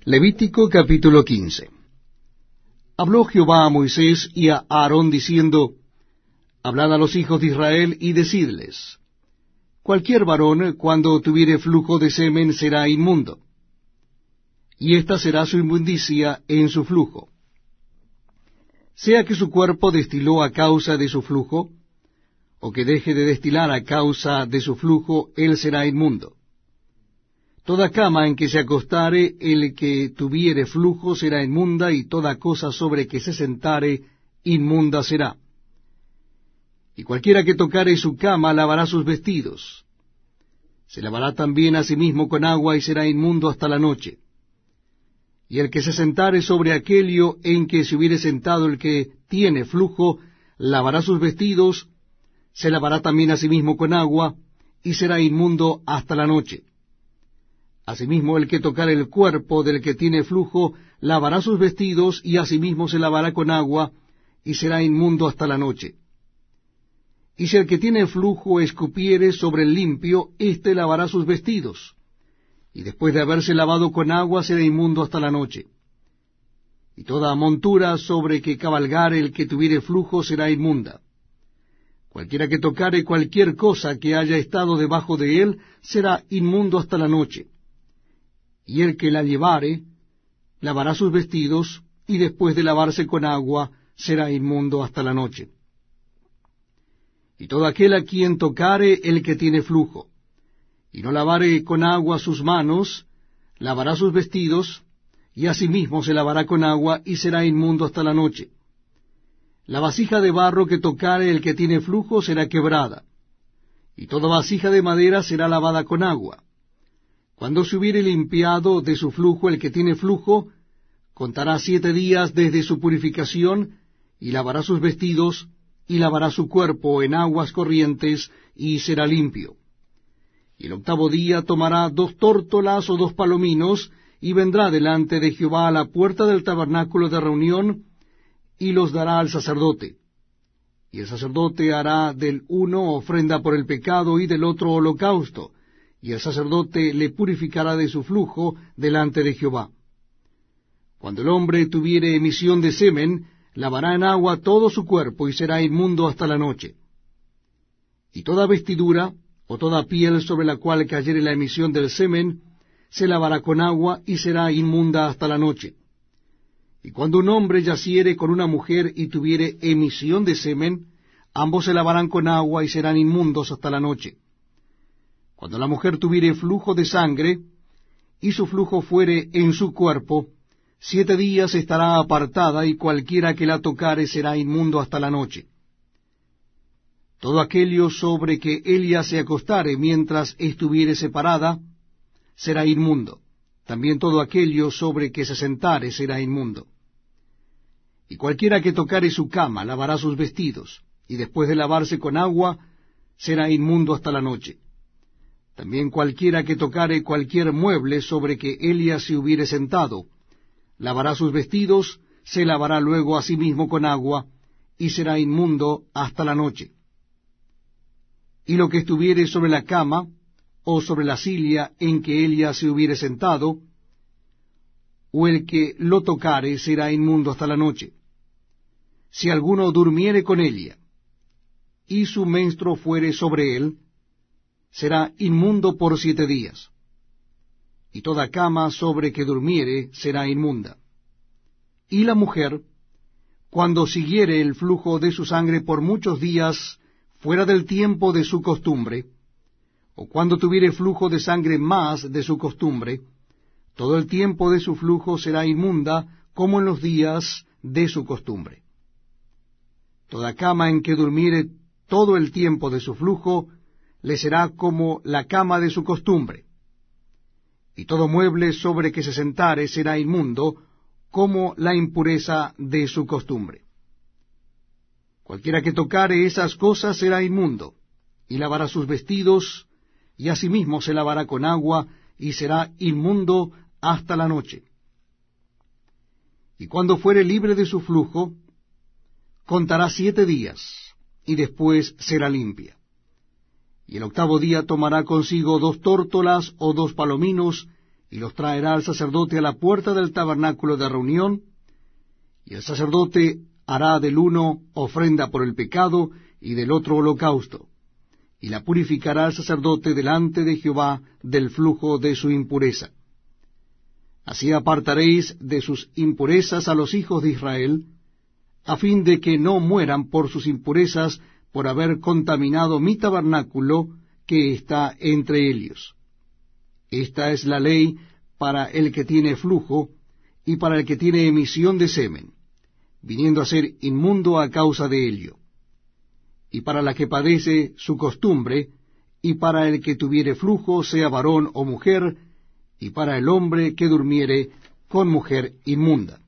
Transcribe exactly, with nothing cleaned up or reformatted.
Levítico capítulo quince. Habló Jehová a Moisés y a Aarón diciendo, Hablad a los hijos de Israel y decidles, cualquier varón cuando tuviere flujo de semen será inmundo, y esta será su inmundicia en su flujo. Sea que su cuerpo destiló a causa de su flujo, o que deje de destilar a causa de su flujo, él será inmundo. Toda cama en que se acostare el que tuviere flujo será inmunda, y toda cosa sobre que se sentare inmunda será. Y cualquiera que tocare su cama lavará sus vestidos. Se lavará también a sí mismo con agua, y será inmundo hasta la noche. Y el que se sentare sobre aquello en que se hubiere sentado el que tiene flujo, lavará sus vestidos, se lavará también a sí mismo con agua, y será inmundo hasta la noche. Asimismo, el que tocare el cuerpo del que tiene flujo, lavará sus vestidos, y asimismo se lavará con agua, y será inmundo hasta la noche. Y si el que tiene flujo escupiere sobre el limpio, éste lavará sus vestidos, y después de haberse lavado con agua será inmundo hasta la noche. Y toda montura sobre que cabalgare el que tuviere flujo será inmunda. Cualquiera que tocare cualquier cosa que haya estado debajo de él será inmundo hasta la noche. Y el que la llevare, lavará sus vestidos, y después de lavarse con agua, será inmundo hasta la noche. Y todo aquel a quien tocare el que tiene flujo, y no lavare con agua sus manos, lavará sus vestidos, y asimismo se lavará con agua, y será inmundo hasta la noche. La vasija de barro que tocare el que tiene flujo será quebrada, y toda vasija de madera será lavada con agua. Cuando se hubiere limpiado de su flujo el que tiene flujo, contará siete días desde su purificación, y lavará sus vestidos, y lavará su cuerpo en aguas corrientes, y será limpio. Y el octavo día tomará dos tórtolas o dos palominos, y vendrá delante de Jehová a la puerta del tabernáculo de reunión, y los dará al sacerdote. Y el sacerdote hará del uno ofrenda por el pecado, y del otro holocausto, y el sacerdote le purificará de su flujo delante de Jehová. Cuando el hombre tuviere emisión de semen, lavará en agua todo su cuerpo, y será inmundo hasta la noche. Y toda vestidura, o toda piel sobre la cual cayere la emisión del semen, se lavará con agua, y será inmunda hasta la noche. Y cuando un hombre yaciere con una mujer y tuviere emisión de semen, ambos se lavarán con agua, y serán inmundos hasta la noche. Cuando la mujer tuviere flujo de sangre, y su flujo fuere en su cuerpo, siete días estará apartada, y cualquiera que la tocare será inmundo hasta la noche. Todo aquello sobre que ella se acostare mientras estuviere separada, será inmundo. También todo aquello sobre que se sentare será inmundo. Y cualquiera que tocare su cama lavará sus vestidos, y después de lavarse con agua, será inmundo hasta la noche. También cualquiera que tocare cualquier mueble sobre que ella se hubiere sentado, lavará sus vestidos, se lavará luego a sí mismo con agua, y será inmundo hasta la noche. Y lo que estuviere sobre la cama, o sobre la silla en que ella se hubiere sentado, o el que lo tocare será inmundo hasta la noche. Si alguno durmiere con ella, y su menstruo fuere sobre él, será inmundo por siete días. Y toda cama sobre que durmiere será inmunda. Y la mujer, cuando siguiere el flujo de su sangre por muchos días fuera del tiempo de su costumbre, o cuando tuviere flujo de sangre más de su costumbre, todo el tiempo de su flujo será inmunda como en los días de su costumbre. Toda cama en que durmiere todo el tiempo de su flujo, le será como la cama de su costumbre. Y todo mueble sobre que se sentare será inmundo, como la impureza de su costumbre. Cualquiera que tocare esas cosas será inmundo, y lavará sus vestidos, y asimismo se lavará con agua, y será inmundo hasta la noche. Y cuando fuere libre de su flujo, contará siete días, y después será limpia. Y el octavo día tomará consigo dos tórtolas o dos palominos, y los traerá al sacerdote a la puerta del tabernáculo de reunión, y el sacerdote hará del uno ofrenda por el pecado y del otro holocausto, y la purificará el sacerdote delante de Jehová del flujo de su impureza. Así apartaréis de sus impurezas a los hijos de Israel, a fin de que no mueran por sus impurezas por haber contaminado mi tabernáculo que está entre ellos. Esta es la ley para el que tiene flujo y para el que tiene emisión de semen, viniendo a ser inmundo a causa de ello, y para la que padece su costumbre, y para el que tuviere flujo, sea varón o mujer, y para el hombre que durmiere con mujer inmunda.